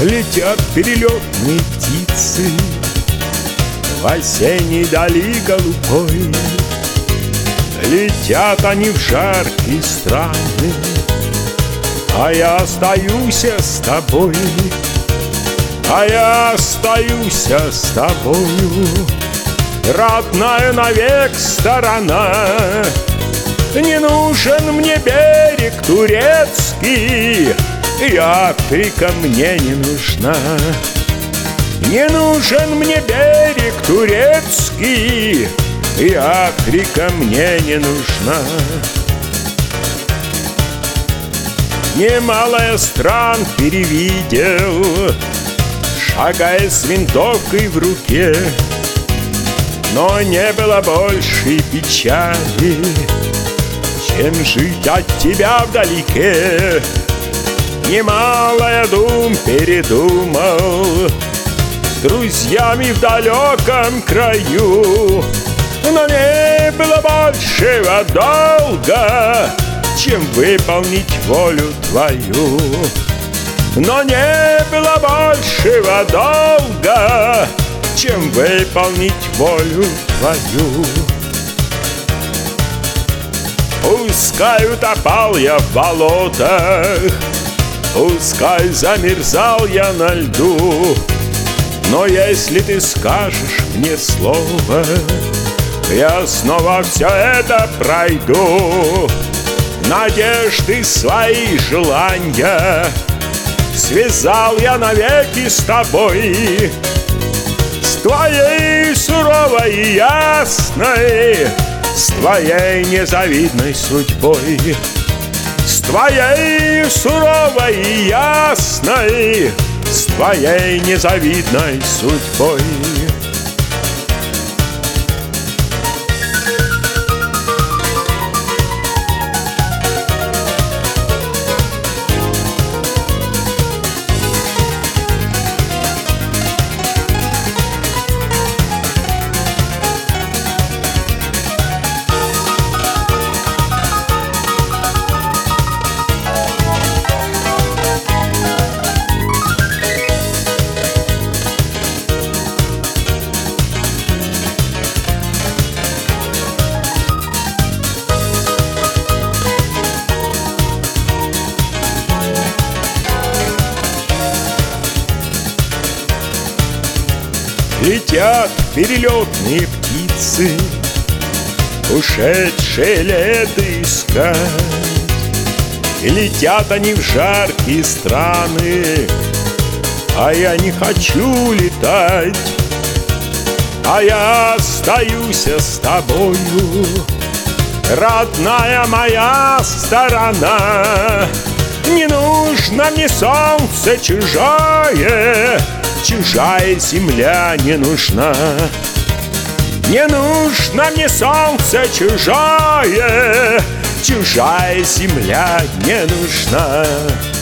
Летят перелетные птицы в осенней дали голубой. Летят они в жаркие страны, а я остаюсь с тобой. А я остаюсь с тобою, родная навек сторона. Не нужен мне берег турецкий, и Африка мне не нужна. Не нужен мне берег турецкий, и Африка мне не нужна. Немало я стран перевидел, шагая с винтовкой в руке, но не было большей печали, чем жить от тебя вдалеке. Немало я дум передумал с друзьями в далеком краю, но не было большего долга, чем выполнить волю твою. Но не было большего долга, чем выполнить волю твою. Пускай утопал я в болотах, пускай замерзал я на льду, но если ты скажешь мне слово, я снова все это пройду. Надежды свои желания связал я навеки с тобой, с твоей суровой и ясной, с твоей незавидной судьбой. С твоей суровой и ясной, с твоей незавидной судьбой. Летят перелетные птицы, ушедшие лето искать. И летят они в жаркие страны, а я не хочу летать. А я остаюсь с тобою, родная моя сторона. Не нужно мне солнце чужое, чужая земля не нужна. Не нужно мне солнце чужое, чужая земля не нужна.